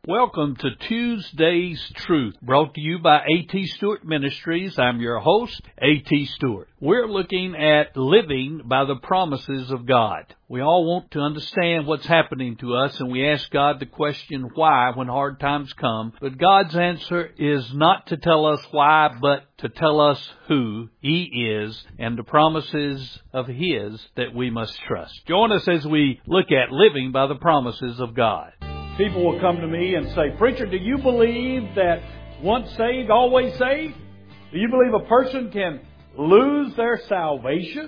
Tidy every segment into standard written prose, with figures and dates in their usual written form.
Welcome to Tuesday's Truth, brought to you by A.T. Stewart Ministries. I'm your host, A.T. Stewart. We're looking at living by the promises of God. We all want to understand what's happening to us, and we ask God the question why when hard times come. But God's answer is not to tell us why, but to tell us who He is and the promises of His that we must trust. Join us as we look at living by the promises of God. People will come to me and say, "Preacher, do you believe that once saved, always saved? Do you believe a person can lose their salvation?"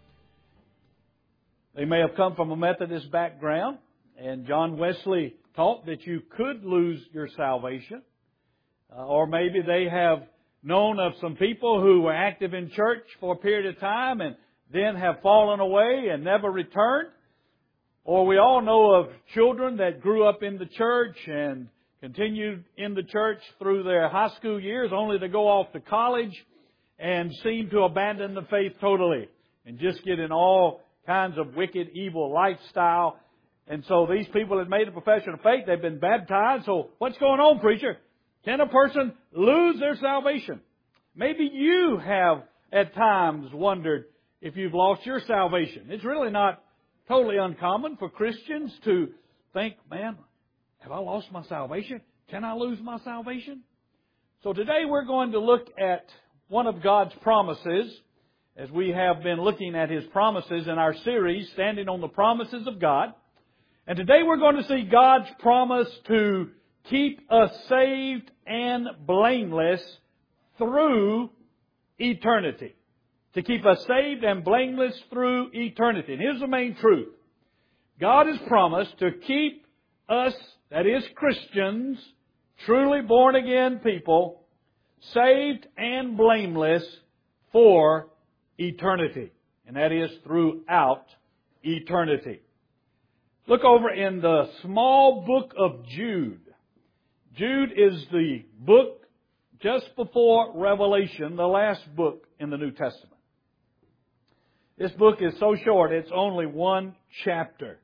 They may have come from a Methodist background, and John Wesley taught that you could lose your salvation. Or maybe they have known of some people who were active in church for a period of time and then have fallen away and never returned. Or we all know of children that grew up in the church and continued in the church through their high school years only to go off to college and seem to abandon the faith totally and just get in all kinds of wicked, evil lifestyle. And so these people have made a profession of faith. They've been baptized. So what's going on, preacher? Can a person lose their salvation? Maybe you have at times wondered if you've lost your salvation. It's really not totally uncommon for Christians to think, man, have I lost my salvation? Can I lose my salvation? So today we're going to look at one of God's promises, as we have been looking at His promises in our series, Standing on the Promises of God. And today we're going to see God's promise to keep us saved and blameless through eternity. To keep us saved and blameless through eternity. And here's the main truth. God has promised to keep us, that is Christians, truly born again people, saved and blameless for eternity. And that is throughout eternity. Look over in the small book of Jude. Jude is the book just before Revelation, the last book in the New Testament. This book is so short, it's only one chapter.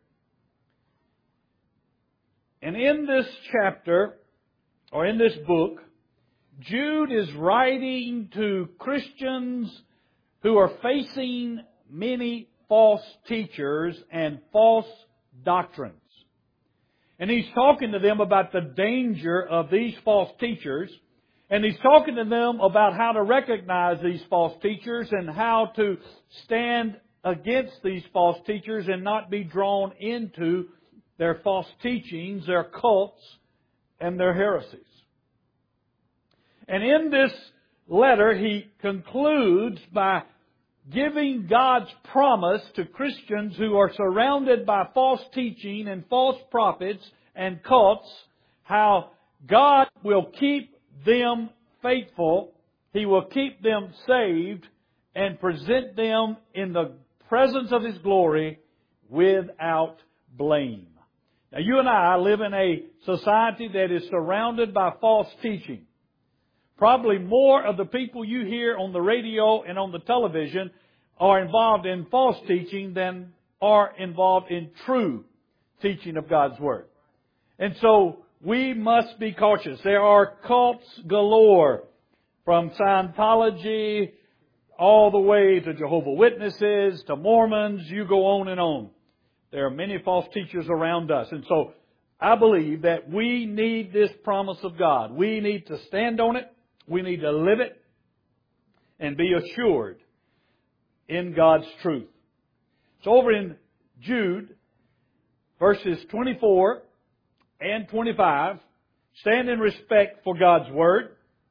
And in this chapter, or in this book, Jude is writing to Christians who are facing many false teachers and false doctrines. And he's talking to them about the danger of these false teachers. And he's talking to them about how to recognize these false teachers and how to stand against these false teachers and not be drawn into their false teachings, their cults, and their heresies. And in this letter, he concludes by giving God's promise to Christians who are surrounded by false teaching and false prophets and cults, how God will keep them faithful, He will keep them saved, and present them in the presence of His glory without blame. Now, you and I live in a society that is surrounded by false teaching. Probably more of the people you hear on the radio and on the television are involved in false teaching than are involved in true teaching of God's Word. And so, we must be cautious. There are cults galore, from Scientology all the way to Jehovah's Witnesses, to Mormons, you go on and on. There are many false teachers around us. And so I believe that we need this promise of God. We need to stand on it. We need to live it and be assured in God's truth. So over in Jude, verses 24 and 25, stand in respect for God's Word.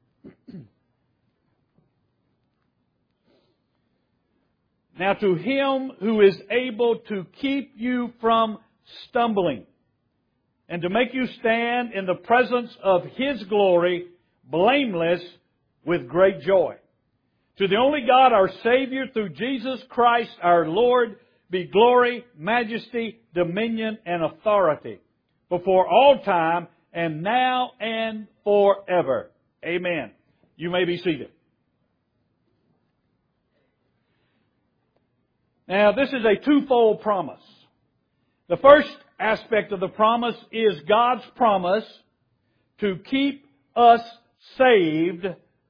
Now to Him who is able to keep you from stumbling and to make you stand in the presence of His glory, blameless with great joy. To the only God, our Savior, through Jesus Christ our Lord, be glory, majesty, dominion, and authority before all time and now and forever. Amen. You may be seated. Now, this is a twofold promise. The first aspect of the promise is God's promise to keep us saved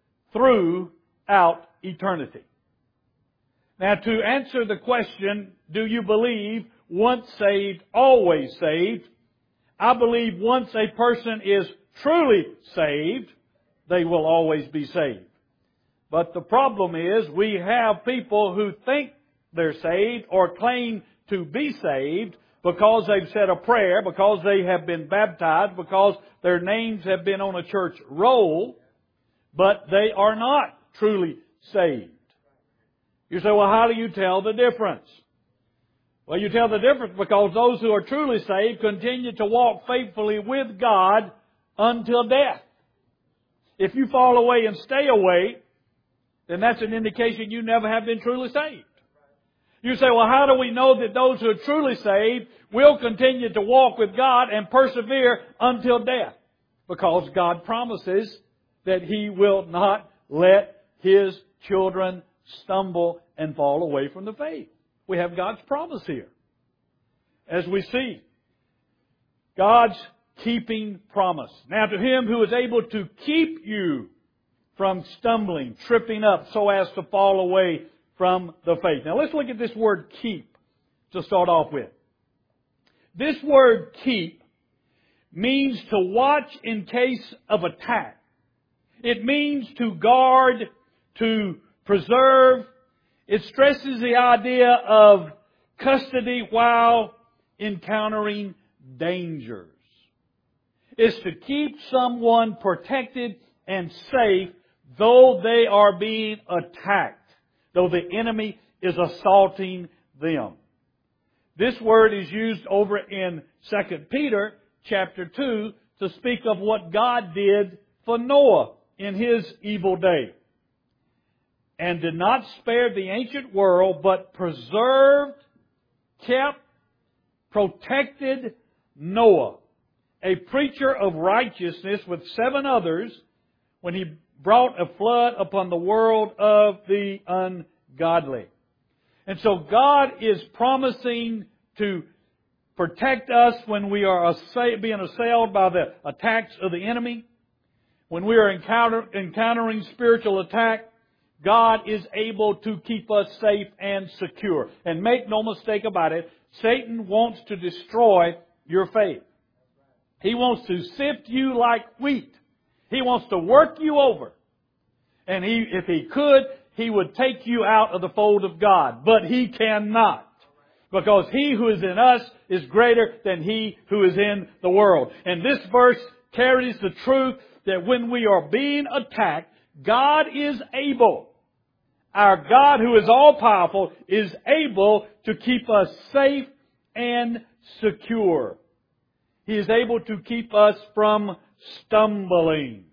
throughout eternity. Now, to answer the question, do you believe once saved, always saved? I believe once a person is truly saved, they will always be saved. But the problem is we have people who think they're saved or claim to be saved because they've said a prayer, because they have been baptized, because their names have been on a church roll, but they are not truly saved. You say, well, how do you tell the difference? Well, you tell the difference because those who are truly saved continue to walk faithfully with God until death. If you fall away and stay away, then that's an indication you never have been truly saved. You say, well, how do we know that those who are truly saved will continue to walk with God and persevere until death? Because God promises that He will not let His children stumble and fall away from the faith. We have God's promise here. As we see, God's keeping promise. Now to Him who is able to keep you from stumbling, tripping up so as to fall away from the faith. Now let's look at this word keep to start off with. This word keep means to watch in case of attack. It means to guard, to preserve. It stresses the idea of custody while encountering dangers. It's to keep someone protected and safe though they are being attacked, though the enemy is assaulting them. This word is used over in 2 Peter chapter 2 to speak of what God did for Noah in his evil day. And did not spare the ancient world, but preserved, kept, protected Noah, a preacher of righteousness with 7 others, when he brought a flood upon the world of the ungodly. And so God is promising to protect us when we are being assailed by the attacks of the enemy. When we are encountering spiritual attack, God is able to keep us safe and secure. And make no mistake about it, Satan wants to destroy your faith. He wants to sift you like wheat. He wants to work you over. And if he could, he would take you out of the fold of God. But he cannot. Because he who is in us is greater than he who is in the world. And this verse carries the truth that when we are being attacked, God is able. Our God who is all-powerful is able to keep us safe and secure. He is able to keep us from stumbling.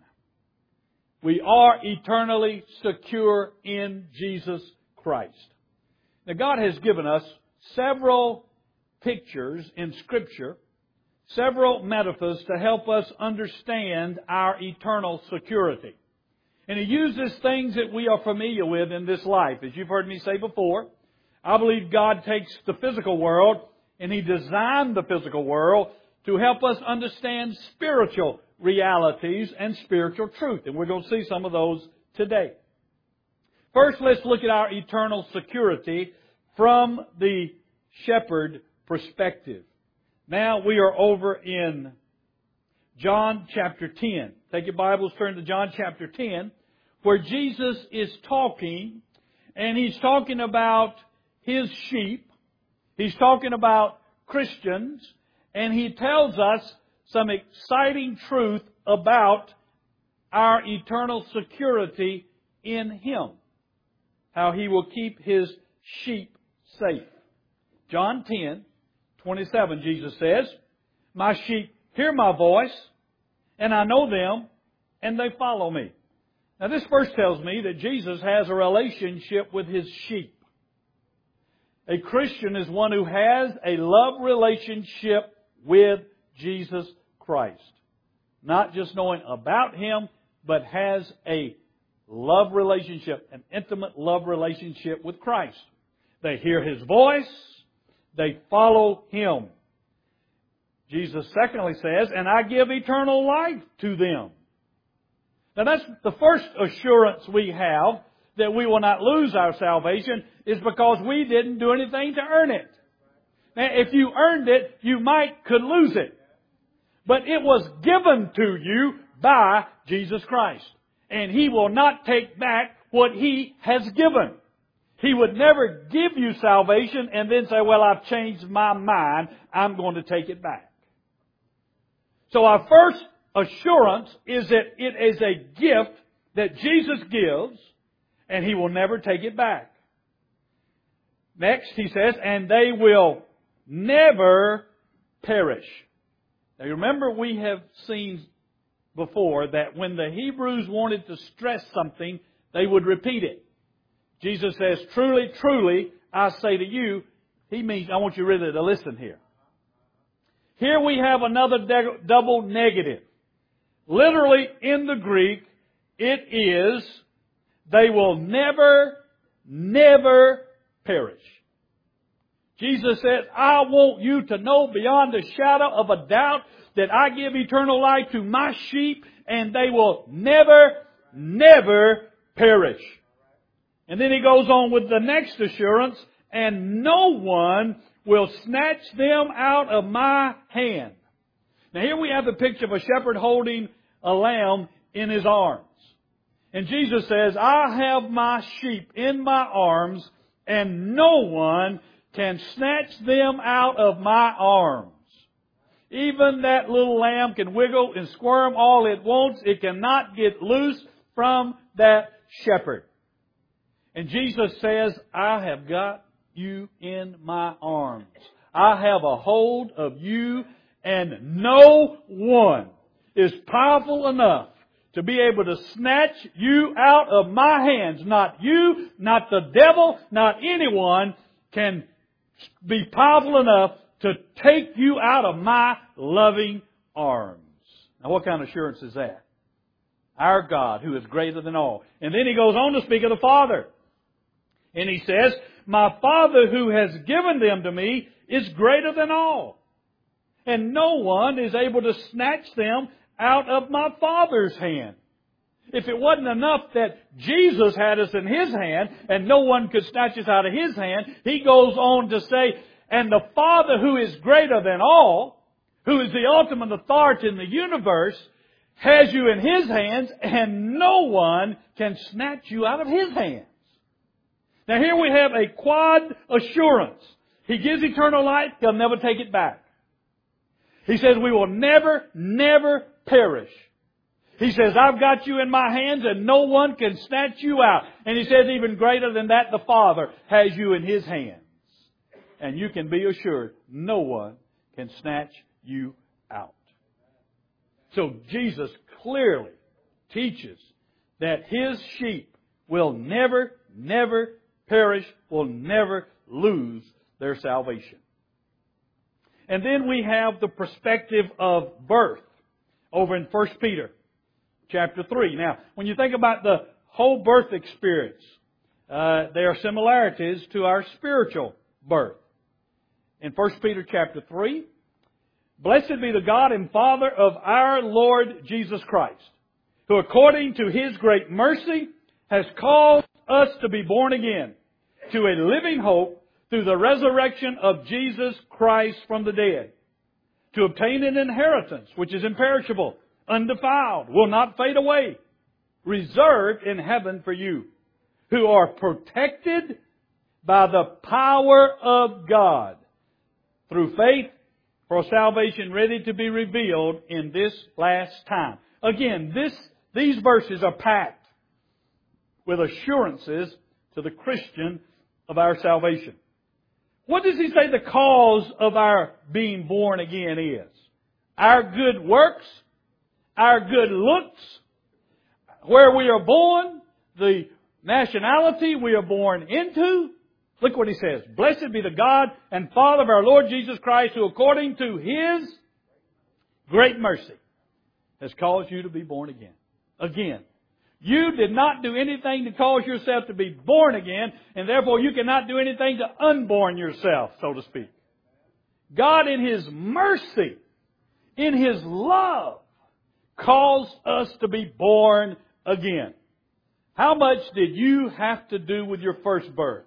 We are eternally secure in Jesus Christ. Now God has given us several pictures in Scripture, several metaphors to help us understand our eternal security. And He uses things that we are familiar with in this life. As you've heard me say before, I believe God takes the physical world and He designed the physical world to help us understand spiritual realities and spiritual truth. And we're going to see some of those today. First, let's look at our eternal security from the shepherd perspective. Now we are over in John chapter 10. Take your Bibles, turn to John chapter 10, where Jesus is talking, and He's talking about His sheep. He's talking about Christians, and He tells us some exciting truth about our eternal security in Him. How He will keep His sheep safe. John 10:27, Jesus says, "My sheep hear my voice, and I know them, and they follow me." Now this verse tells me that Jesus has a relationship with His sheep. A Christian is one who has a love relationship with Jesus Christ. Not just knowing about Him, but has a love relationship, an intimate love relationship with Christ. They hear His voice. They follow Him. Jesus secondly says, and I give eternal life to them. Now that's the first assurance we have that we will not lose our salvation is because we didn't do anything to earn it. Now if you earned it, you could lose it. But it was given to you by Jesus Christ. And He will not take back what He has given. He would never give you salvation and then say, well, I've changed my mind. I'm going to take it back. So our first assurance is that it is a gift that Jesus gives and He will never take it back. Next, He says, and they will never perish. Now remember, we have seen before that when the Hebrews wanted to stress something, they would repeat it. Jesus says, truly, truly, I say to you, He means, I want you really to listen here. Here we have another double negative. Literally in the Greek, it is, they will never, never perish. Jesus says, I want you to know beyond a shadow of a doubt that I give eternal life to my sheep and they will never, never perish. And then He goes on with the next assurance, and no one will snatch them out of my hand. Now here we have the picture of a shepherd holding a lamb in his arms. And Jesus says, I have my sheep in my arms, and no one can snatch them out of my arms. Even that little lamb can wiggle and squirm all it wants. It cannot get loose from that shepherd. And Jesus says, I have got you in my arms. I have a hold of you, and no one is powerful enough to be able to snatch you out of my hands. Not you, not the devil, not anyone can be powerful enough to take you out of my loving arms. Now what kind of assurance is that? Our God, who is greater than all. And then He goes on to speak of the Father. And He says, my Father who has given them to me is greater than all. And no one is able to snatch them out of my Father's hand. If it wasn't enough that Jesus had us in His hand and no one could snatch us out of His hand, He goes on to say, and the Father who is greater than all, who is the ultimate authority in the universe, has you in His hands and no one can snatch you out of His hands. Now here we have a quad assurance. He gives eternal life, He'll never take it back. He says we will never, never perish. He says, I've got you in my hands and no one can snatch you out. And He says even greater than that, the Father has you in His hands. And you can be assured no one can snatch you out. So Jesus clearly teaches that His sheep will never, never perish, will never lose their salvation. And then we have the perspective of birth over in 1 Peter chapter 3. Now, when you think about the whole birth experience, there are similarities to our spiritual birth. In 1 Peter chapter 3, blessed be the God and Father of our Lord Jesus Christ, who according to His great mercy has caused us to be born again to a living hope through the resurrection of Jesus Christ from the dead, to obtain an inheritance which is imperishable, undefiled, will not fade away, reserved in heaven for you, who are protected by the power of God through faith for salvation ready to be revealed in this last time. Again, these verses are packed with assurances to the Christian of our salvation. What does He say the cause of our being born again is? Our good works, our good looks, where we are born, the nationality we are born into. Look what He says. Blessed be the God and Father of our Lord Jesus Christ, who according to His great mercy has caused you to be born again. Again, you did not do anything to cause yourself to be born again, and therefore you cannot do anything to unborn yourself, so to speak. God in His mercy in His love, caused us to be born again. How much did you have to do with your first birth?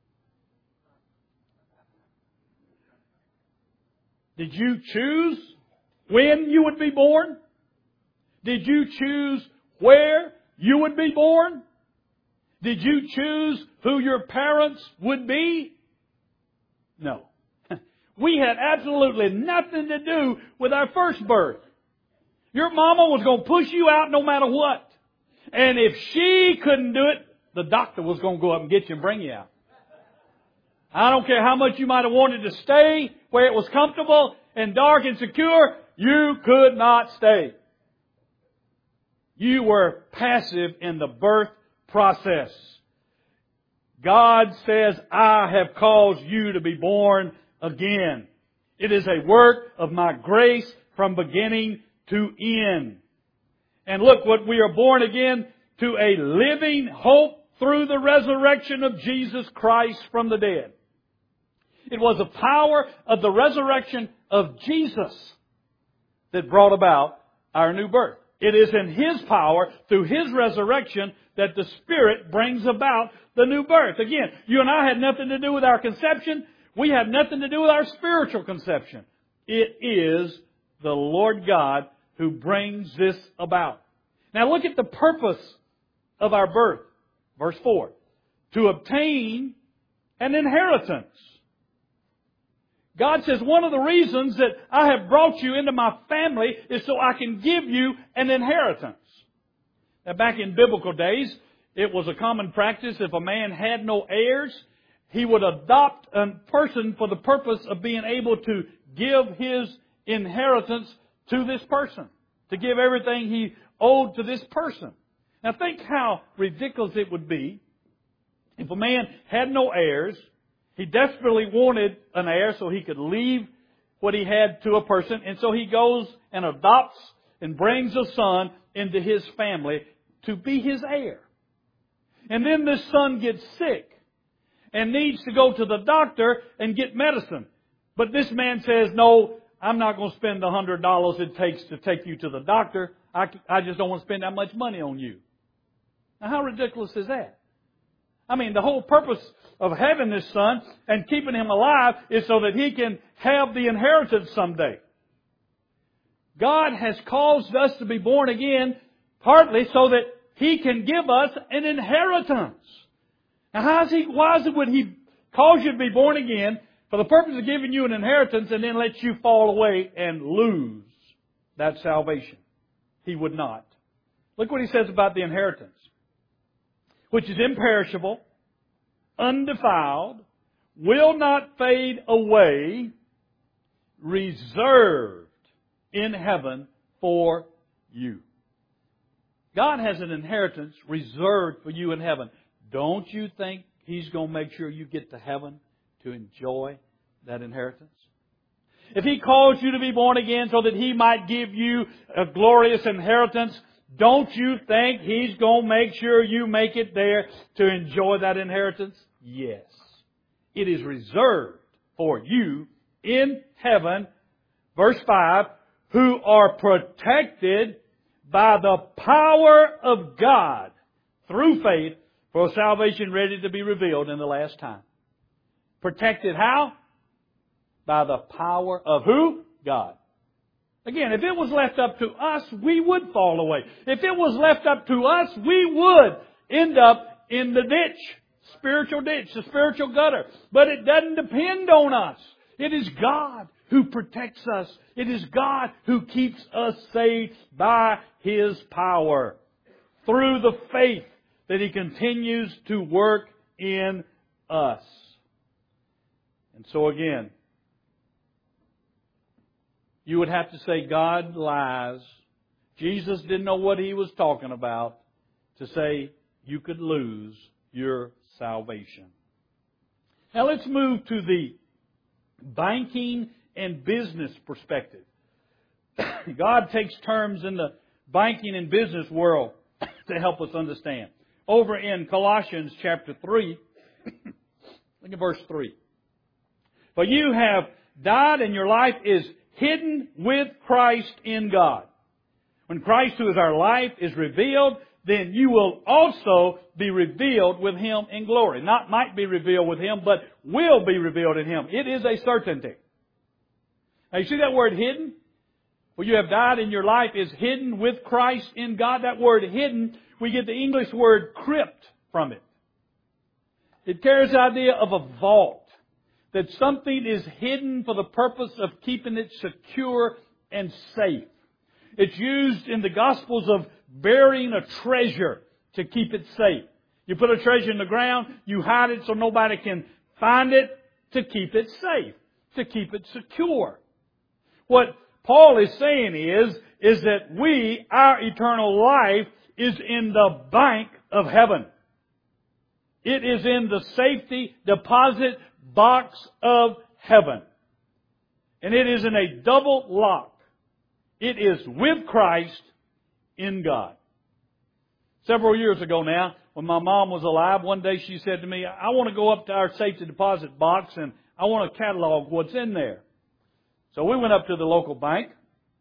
Did you choose when you would be born? Did you choose where you would be born? Did you choose who your parents would be? No. We had absolutely nothing to do with our first birth. Your mama was going to push you out no matter what. And if she couldn't do it, the doctor was going to go up and get you and bring you out. I don't care how much you might have wanted to stay where it was comfortable and dark and secure, you could not stay. You were passive in the birth process. God says, I have caused you to be born again. It is a work of my grace from beginning to end. And look, what we are born again to a living hope through the resurrection of Jesus Christ from the dead. It was the power of the resurrection of Jesus that brought about our new birth. It is in His power, through His resurrection, that the Spirit brings about the new birth. Again, you and I had nothing to do with our conception. We have nothing to do with our spiritual conception. It is the Lord God who brings this about. Now look at the purpose of our birth. Verse 4. To obtain an inheritance. God says, one of the reasons that I have brought you into my family is so I can give you an inheritance. Now, back in biblical days, it was a common practice if a man had no heirs, he would adopt a person for the purpose of being able to give his inheritance to this person, to give everything he owed to this person. Now, think how ridiculous it would be if a man had no heirs. He desperately wanted an heir so he could leave what he had to a person. And so he goes and adopts and brings a son into his family to be his heir. And then this son gets sick and needs to go to the doctor and get medicine. But this man says, no, I'm not going to spend the $100 it takes to take you to the doctor. I just don't want to spend that much money on you. Now, how ridiculous is that? I mean, the whole purpose of having this son and keeping him alive is so that he can have the inheritance someday. God has caused us to be born again partly so that He can give us an inheritance. Now, why would He cause you to be born again for the purpose of giving you an inheritance and then let you fall away and lose that salvation? He would not. Look what He says about the inheritance. Which is imperishable, undefiled, will not fade away, reserved in heaven for you. God has an inheritance reserved for you in heaven. Don't you think He's going to make sure you get to heaven to enjoy that inheritance? If He calls you to be born again so that He might give you a glorious inheritance, don't you think He's going to make sure you make it there to enjoy that inheritance? Yes. It is reserved for you in heaven. Verse 5, who are protected by the power of God through faith for salvation ready to be revealed in the last time. Protected how? By the power of who? God. Again, if it was left up to us, we would fall away. If it was left up to us, we would end up in the ditch, the spiritual gutter. But it doesn't depend on us. It is God who protects us. It is God who keeps us saved by His power through the faith that He continues to work in us. And so again, you would have to say God lies. Jesus didn't know what He was talking about to say you could lose your salvation. Now let's move to the banking and business perspective. God takes terms in the banking and business world to help us understand. Over in Colossians chapter 3, look at verse 3. For you have died and your life is hidden with Christ in God. When Christ, who is our life, is revealed, then you will also be revealed with Him in glory. Not might be revealed with Him, but will be revealed in Him. It is a certainty. Now you see that word hidden? Well, you have died and your life is hidden with Christ in God. That word hidden, we get the English word crypt from it. It carries the idea of a vault. That something is hidden for the purpose of keeping it secure and safe. It's used in the Gospels of burying a treasure to keep it safe. You put a treasure in the ground, you hide it so nobody can find it to keep it safe, to keep it secure. What Paul is saying is that our eternal life is in the bank of heaven. It is in the safety deposit box of heaven. And it is in a double lock. It is with Christ in God. Several years ago now, when my mom was alive, one day she said to me, I want to go up to our safety deposit box and I want to catalog what's in there. So we went up to the local bank.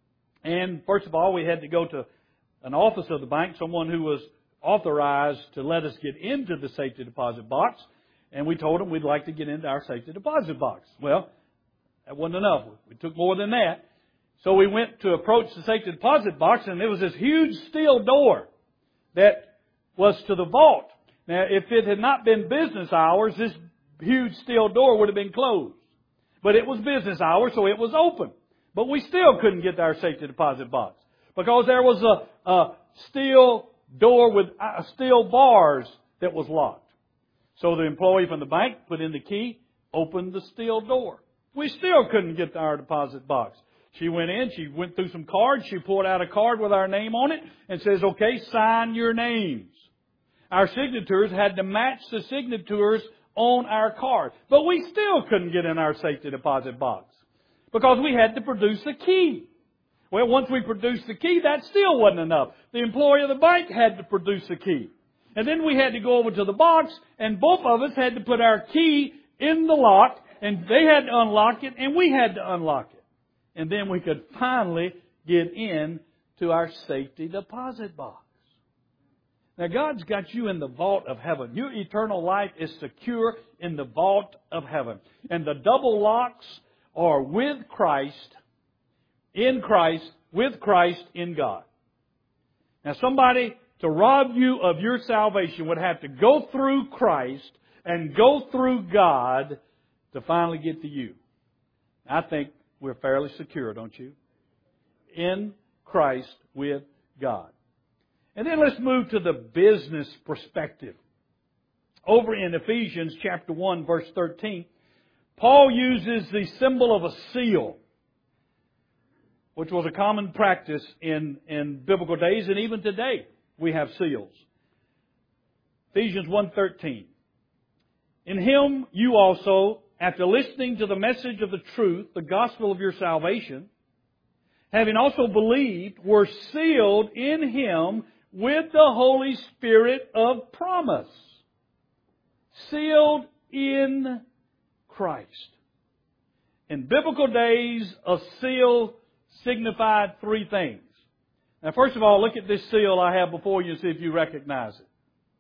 And first of all, we had to go to an office of the bank, someone who was authorized to let us get into the safety deposit box. And we told them we'd like to get into our safety deposit box. Well, that wasn't enough. We took more than that. So we went to approach the safety deposit box, and there was this huge steel door that was to the vault. Now, if it had not been business hours, this huge steel door would have been closed. But it was business hours, so it was open. But we still couldn't get to our safety deposit box because there was a steel door with steel bars that was locked. So the employee from the bank put in the key, opened the steel door. We still couldn't get to our deposit box. She went in, she went through some cards, she pulled out a card with our name on it and says, okay, sign your names. Our signatures had to match the signatures on our card. But we still couldn't get in our safety deposit box because we had to produce a key. Well, once we produced the key, that still wasn't enough. The employee of the bank had to produce a key. And then we had to go over to the box, and both of us had to put our key in the lock, and they had to unlock it, and we had to unlock it. And then we could finally get in to our safety deposit box. Now, God's got you in the vault of heaven. Your eternal life is secure in the vault of heaven. And the double locks are with Christ, in Christ, with Christ in God. Now, somebody to rob you of your salvation would have to go through Christ and go through God to finally get to you. I think we're fairly secure, don't you? In Christ with God. And then let's move to the business perspective. Over in Ephesians chapter 1, verse 13, Paul uses the symbol of a seal, which was a common practice in biblical days, and even today we have seals. Ephesians 1:13. In Him you also, after listening to the message of the truth, the gospel of your salvation, having also believed, were sealed in Him with the Holy Spirit of promise. Sealed in Christ. In biblical days, a seal signified three things. Now, first of all, look at this seal I have before you and see if you recognize it.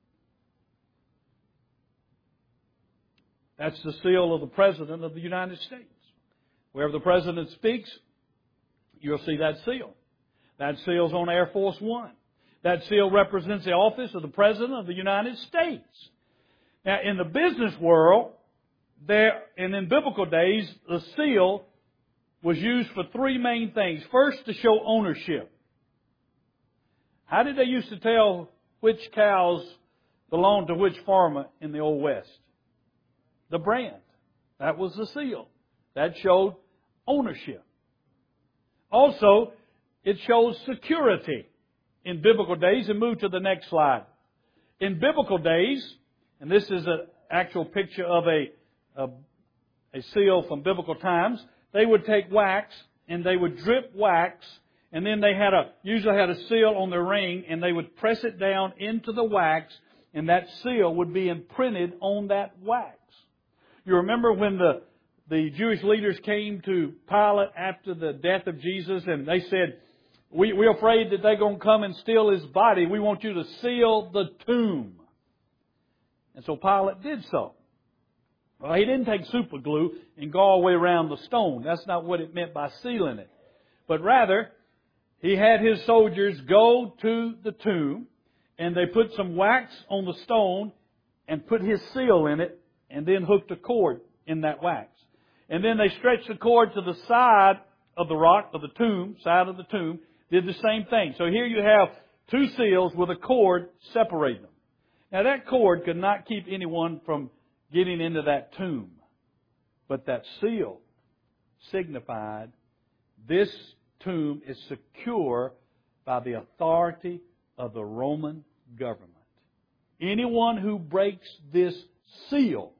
That's the seal of the President of the United States. Wherever the President speaks, you'll see that seal. That seal's on Air Force One. That seal represents the office of the President of the United States. Now, in the business world, and in biblical days, the seal was used for three main things. First, to show ownership. How did they used to tell which cows belonged to which farmer in the Old West? The brand. That was the seal. That showed ownership. Also, it shows security in biblical days. And move to the next slide. In biblical days, and this is an actual picture of a seal from biblical times, they would take wax and they would drip wax, and then they usually had a seal on their ring, and they would press it down into the wax, and that seal would be imprinted on that wax. You remember when the the Jewish leaders came to Pilate after the death of Jesus, and they said, we're afraid that they're going to come and steal His body. We want you to seal the tomb. And so Pilate did so. Well, he didn't take super glue and go all the way around the stone. That's not what it meant by sealing it. But rather, he had his soldiers go to the tomb, and they put some wax on the stone and put His seal in it, and then hooked a cord in that wax. And then they stretched the cord to the side of the rock, of the tomb, side of the tomb, did the same thing. So here you have two seals with a cord separating them. Now that cord could not keep anyone from getting into that tomb. But that seal signified this tomb is secure by the authority of the Roman government. Anyone who breaks this seal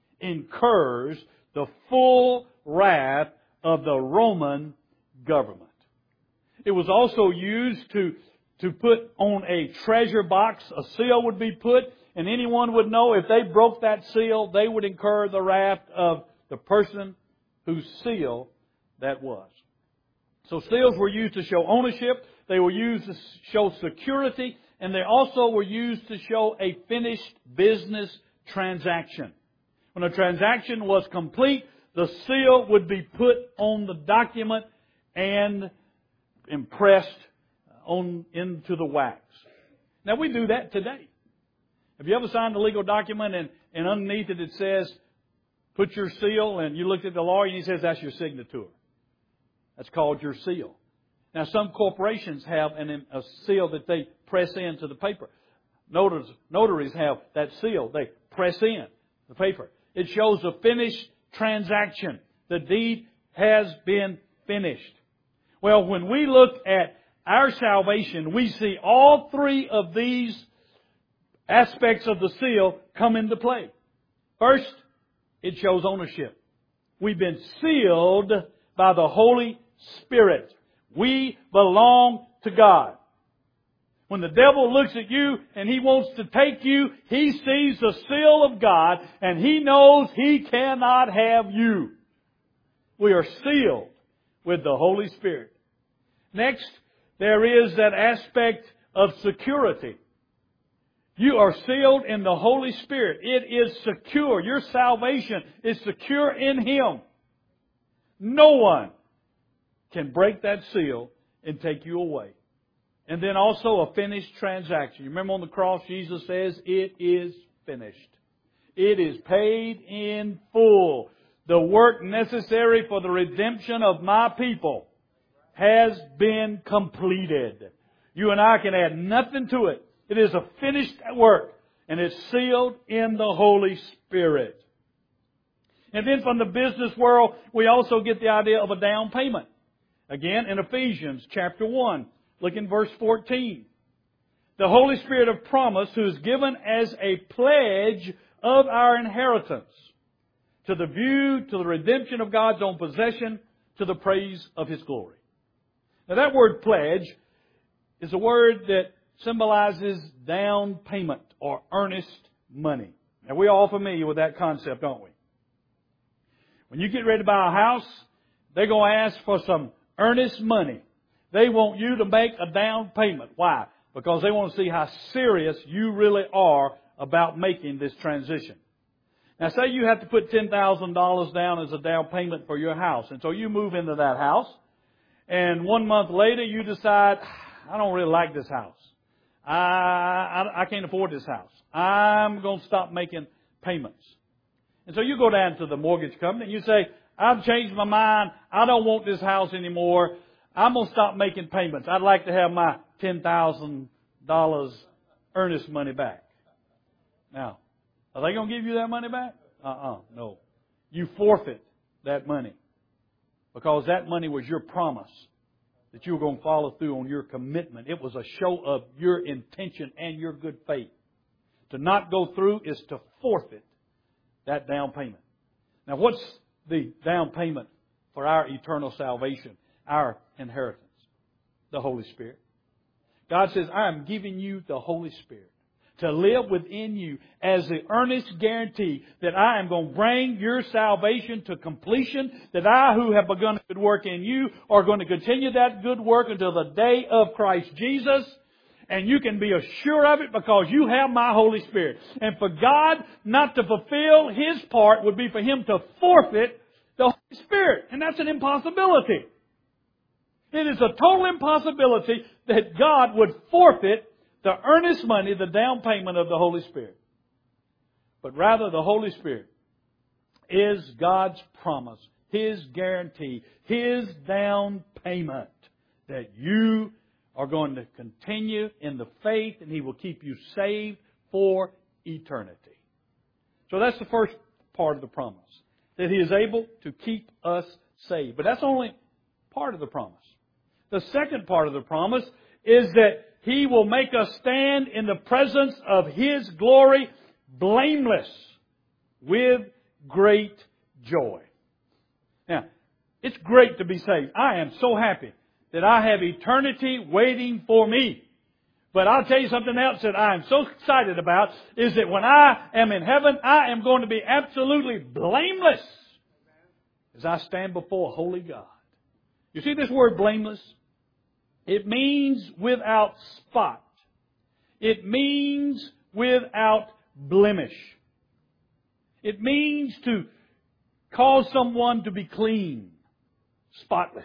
incurs the full wrath of the Roman government. It was also used to put on a treasure box. A seal would be put, and anyone would know if they broke that seal, they would incur the wrath of the person whose seal that was. So seals were used to show ownership. They were used to show security. And they also were used to show a finished business transaction. When a transaction was complete, the seal would be put on the document and impressed into the wax. Now we do that today. Have you ever signed a legal document and underneath it says, put your seal, and you looked at the lawyer and he says, that's your signature. That's called your seal. Now some corporations have a seal that they press into the paper. Notaries have that seal. They press in the paper. It shows a finished transaction. The deed has been finished. Well, when we look at our salvation, we see all three of these aspects of the seal come into play. First, it shows ownership. We've been sealed by the Holy Spirit. We belong to God. When the devil looks at you and he wants to take you, he sees the seal of God and he knows he cannot have you. We are sealed with the Holy Spirit. Next, there is that aspect of security. You are sealed in the Holy Spirit. It is secure. Your salvation is secure in Him. No one can break that seal and take you away. And then also a finished transaction. You remember on the cross Jesus says, it is finished. It is paid in full. The work necessary for the redemption of my people has been completed. You and I can add nothing to it. It is a finished work, and it's sealed in the Holy Spirit. And then from the business world, we also get the idea of a down payment. Again, in Ephesians chapter 1, look in verse 14. The Holy Spirit of promise, who is given as a pledge of our inheritance, to the view, to the redemption of God's own possession, to the praise of His glory. Now that word pledge is a word that symbolizes down payment or earnest money. Now we're all familiar with that concept, aren't we? When you get ready to buy a house, they're going to ask for some earnest money. They want you to make a down payment. Why? Because they want to see how serious you really are about making this transition. Now say you have to put $10,000 down as a down payment for your house. And so you move into that house. And 1 month later you decide, I don't really like this house. I can't afford this house. I'm going to stop making payments. And so you go down to the mortgage company and you say, I've changed my mind. I don't want this house anymore. I'm going to stop making payments. I'd like to have my $10,000 earnest money back. Now, are they going to give you that money back? No. You forfeit that money because that money was your promise that you were going to follow through on your commitment. It was a show of your intention and your good faith. To not go through is to forfeit that down payment. Now, what's the down payment for our eternal salvation, our inheritance? The Holy Spirit. God says, I am giving you the Holy Spirit. to live within you as the earnest guarantee that I am going to bring your salvation to completion, that I who have begun a good work in you are going to continue that good work until the day of Christ Jesus. And you can be assured of it because you have my Holy Spirit. And for God not to fulfill His part would be for Him to forfeit the Holy Spirit. And that's an impossibility. It is a total impossibility that God would forfeit the earnest money, the down payment of the Holy Spirit. But rather the Holy Spirit is God's promise, His guarantee, His down payment that you are going to continue in the faith and He will keep you saved for eternity. So that's the first part of the promise, that He is able to keep us saved. But that's only part of the promise. The second part of the promise is that He will make us stand in the presence of His glory blameless with great joy. Now, it's great to be saved. I am so happy that I have eternity waiting for me. But I'll tell you something else that I am so excited about is that when I am in heaven, I am going to be absolutely blameless as I stand before a holy God. You see this word blameless? It means without spot. It means without blemish. It means to cause someone to be clean, spotless,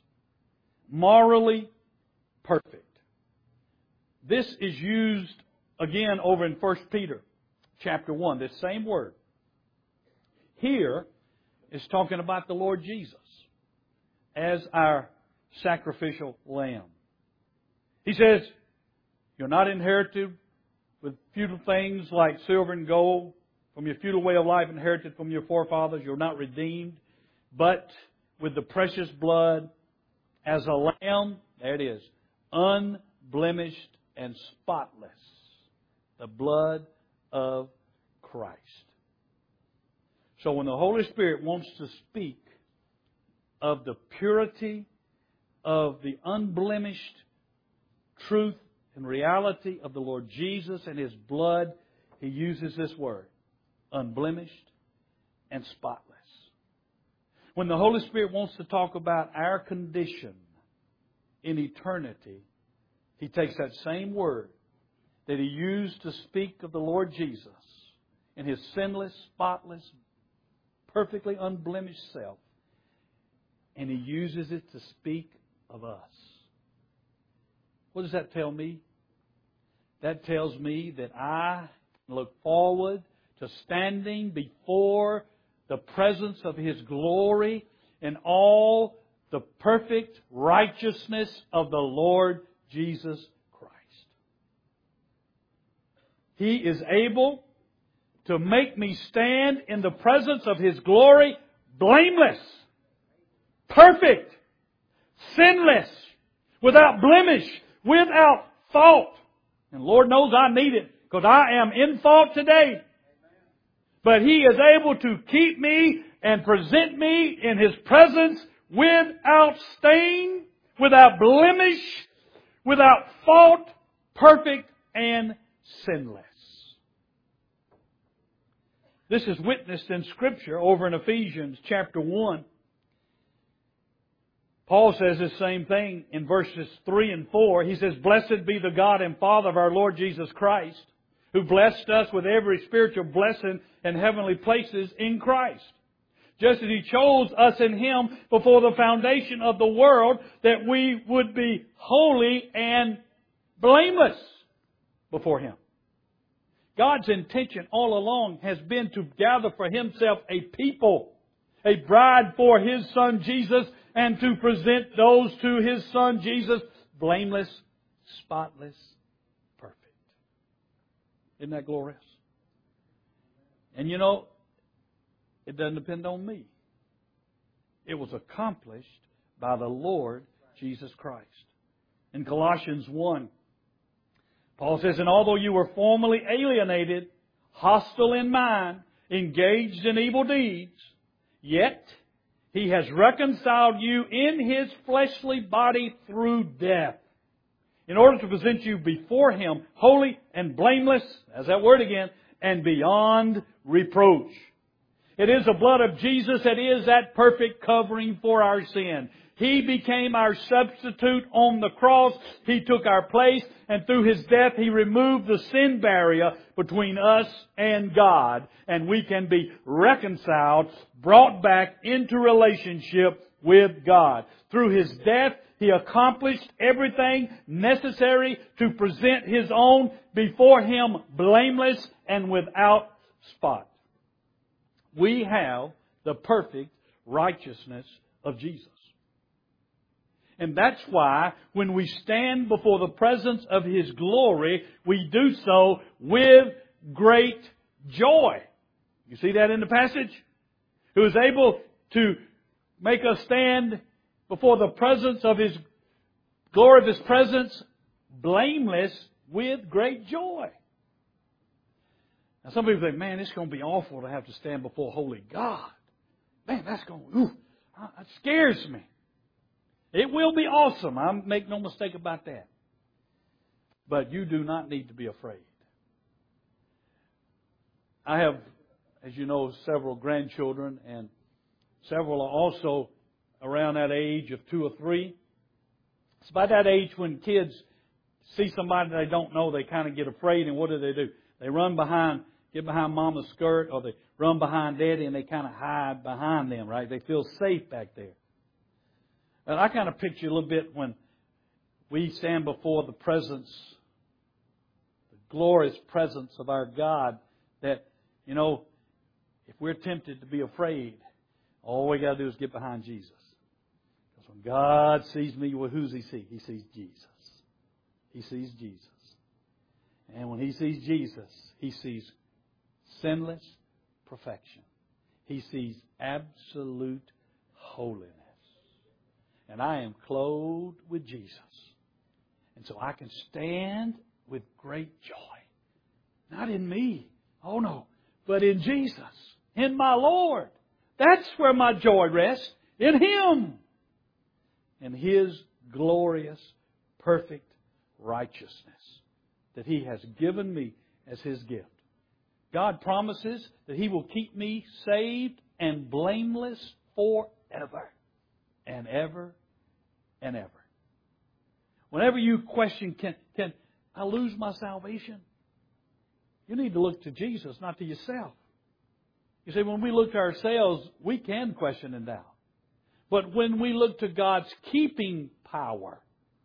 morally perfect. This is used again over in 1 Peter chapter 1, this same word. Here is talking about the Lord Jesus as our sacrificial lamb. He says, you're not inherited with futile things like silver and gold from your futile way of life inherited from your forefathers. You're not redeemed, but with the precious blood as a lamb, there it is, unblemished and spotless, the blood of Christ. So when the Holy Spirit wants to speak of the purity of the unblemished truth and reality of the Lord Jesus and His blood, He uses this word, unblemished and spotless. When the Holy Spirit wants to talk about our condition in eternity, He takes that same word that He used to speak of the Lord Jesus in His sinless, spotless, perfectly unblemished self, and He uses it to speak of us. What does that tell me? That tells me that I look forward to standing before the presence of His glory in all the perfect righteousness of the Lord Jesus Christ. He is able to make me stand in the presence of His glory blameless, perfect, sinless, without blemish, without fault. And Lord knows I need it because I am in fault today. But He is able to keep me and present me in His presence without stain, without blemish, without fault, perfect and sinless. This is witnessed in Scripture over in Ephesians chapter 1. Paul says the same thing in verses 3 and 4. He says, "Blessed be the God and Father of our Lord Jesus Christ, who blessed us with every spiritual blessing in heavenly places in Christ, just as He chose us in Him before the foundation of the world, that we would be holy and blameless before Him." God's intention all along has been to gather for Himself a people, a bride for His Son Jesus, and to present those to His Son Jesus blameless, spotless, perfect. Isn't that glorious? And you know, it doesn't depend on me. It was accomplished by the Lord Jesus Christ. In Colossians 1, Paul says, "And although you were formerly alienated, hostile in mind, engaged in evil deeds, yet He has reconciled you in His fleshly body through death, in order to present you before Him holy and blameless, as that word again, and beyond reproach. It is the blood of Jesus that is that perfect covering for our sin. He became our substitute on the cross. He took our place, and through His death He removed the sin barrier between us and God, and we can be reconciled, brought back into relationship with God. Through His death, He accomplished everything necessary to present His own before Him blameless and without spot. We have the perfect righteousness of Jesus. And that's why when we stand before the presence of His glory, we do so with great joy. You see that in the passage? Who is able to make us stand before the presence of His glory of His presence, blameless with great joy. Now some people think, man, it's going to be awful to have to stand before holy God. Man, that scares me. It will be awesome. I make no mistake about that. But you do not need to be afraid. I have, as you know, several grandchildren, and several are also around that age of 2 or 3. It's about that age when kids see somebody they don't know, they kind of get afraid, and what do? They run behind, get behind Mama's skirt, or they run behind Daddy, and they kind of hide behind them, right? They feel safe back there. And I kind of picture a little bit when we stand before the presence, the glorious presence of our God, that, you know, if we're tempted to be afraid, all we got to do is get behind Jesus. Because when God sees me, well, who does He see? He sees Jesus. He sees Jesus. And when He sees Jesus, He sees sinless perfection. He sees absolute holiness. And I am clothed with Jesus. And so I can stand with great joy. Not in me. Oh no. But in Jesus. In my Lord. That's where my joy rests. In Him. In His glorious, perfect righteousness that He has given me as His gift. God promises that He will keep me saved and blameless forever and ever and ever. Whenever you question, can I lose my salvation? You need to look to Jesus, not to yourself. You see, when we look to ourselves, we can question and doubt. But when we look to God's keeping power,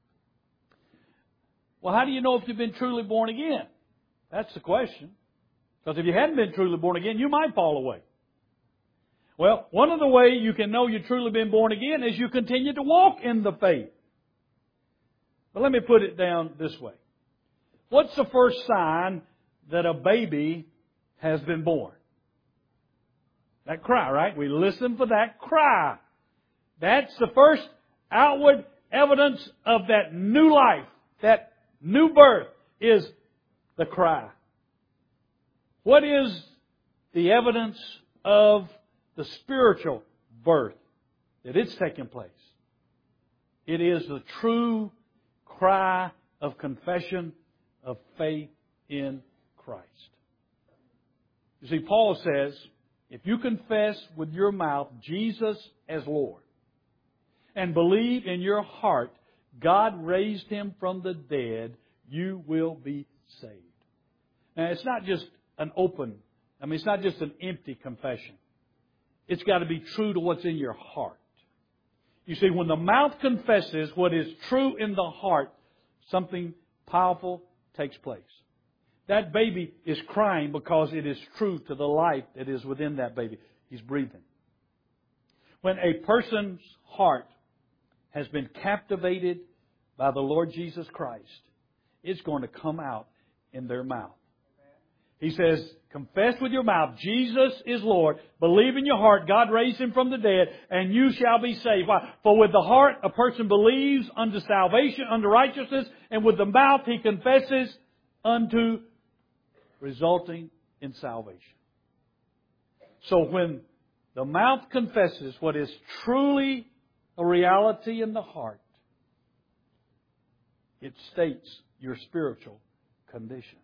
well, how do you know if you've been truly born again? That's the question. Because if you hadn't been truly born again, you might fall away. Well, one of the ways you can know you've truly been born again is you continue to walk in the faith. But let me put it down this way. What's the first sign that a baby has been born? That cry, right? We listen for that cry. That's the first outward evidence of that new life, that new birth, is the cry. What is the evidence of the spiritual birth that it's taken place? It is the true cry of confession of faith in Christ. You see, Paul says, if you confess with your mouth Jesus as Lord and believe in your heart God raised Him from the dead, you will be saved. Now, it's not just it's not just an empty confession. It's got to be true to what's in your heart. You see, when the mouth confesses what is true in the heart, something powerful takes place. That baby is crying because it is true to the life that is within that baby. He's breathing. When a person's heart has been captivated by the Lord Jesus Christ, it's going to come out in their mouth. He says, confess with your mouth, Jesus is Lord. Believe in your heart, God raised Him from the dead, and you shall be saved. Why? For with the heart a person believes unto salvation, unto righteousness, and with the mouth he confesses unto resulting in salvation. So when the mouth confesses what is truly a reality in the heart, It states your spiritual condition.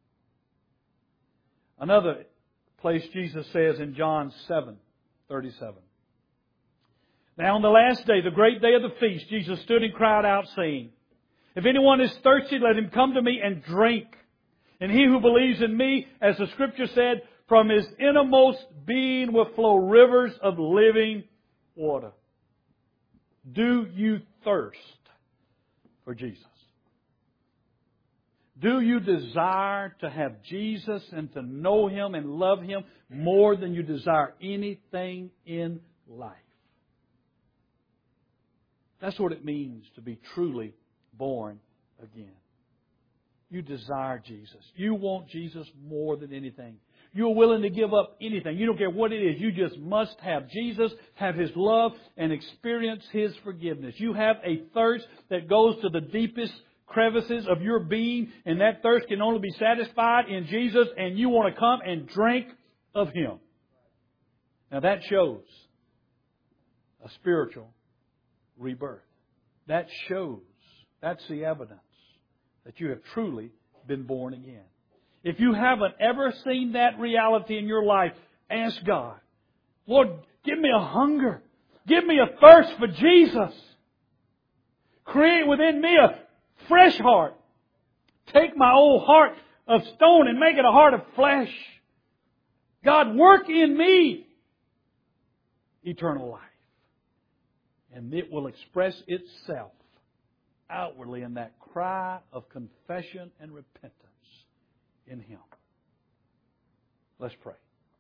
Another place Jesus says in John 7:37. Now on the last day, the great day of the feast, Jesus stood and cried out, saying, If anyone is thirsty, let him come to me and drink. And he who believes in me, as the Scripture said, from his innermost being will flow rivers of living water. Do you thirst for Jesus? Do you desire to have Jesus and to know Him and love Him more than you desire anything in life? That's what it means to be truly born again. You desire Jesus. You want Jesus more than anything. You're willing to give up anything. You don't care what it is. You just must have Jesus, have His love, and experience His forgiveness. You have a thirst that goes to the deepest crevices of your being, and that thirst can only be satisfied in Jesus, and you want to come and drink of Him. Now that shows a spiritual rebirth. That shows, that's the evidence that you have truly been born again. If you haven't ever seen that reality in your life, ask God, Lord, give me a hunger. Give me a thirst for Jesus. Create within me a fresh heart. Take my old heart of stone and make it a heart of flesh. God, work in me eternal life. And it will express itself outwardly in that cry of confession and repentance in Him. Let's pray.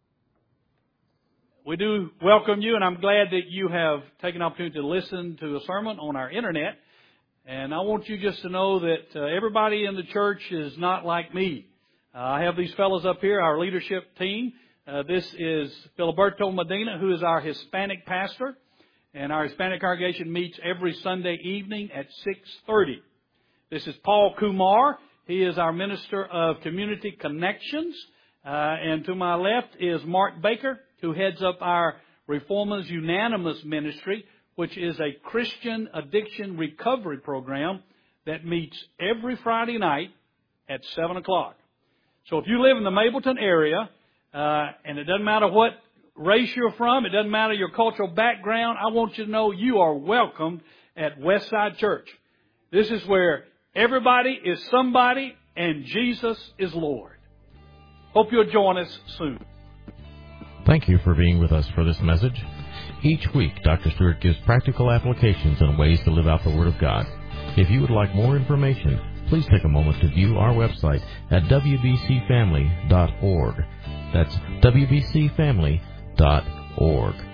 We do welcome you, and I'm glad that you have taken the opportunity to listen to a sermon on our internet. And I want you just to know that everybody in the church is not like me. I have these fellows up here, our leadership team. This is Filiberto Medina, who is our Hispanic pastor. And our Hispanic congregation meets every Sunday evening at 6:30. This is Paul Kumar. He is our Minister of Community Connections. And to my left is Mark Baker, who heads up our Reformers Unanimous Ministry, which is a Christian addiction recovery program that meets every Friday night at 7 o'clock. So if you live in the Mableton area, and it doesn't matter what race you're from, it doesn't matter your cultural background, I want you to know you are welcomed at Westside Church. This is where everybody is somebody and Jesus is Lord. Hope you'll join us soon. Thank you for being with us for this message. Each week, Dr. Stewart gives practical applications and ways to live out the Word of God. If you would like more information, please take a moment to view our website at wbcfamily.org. That's wbcfamily.org.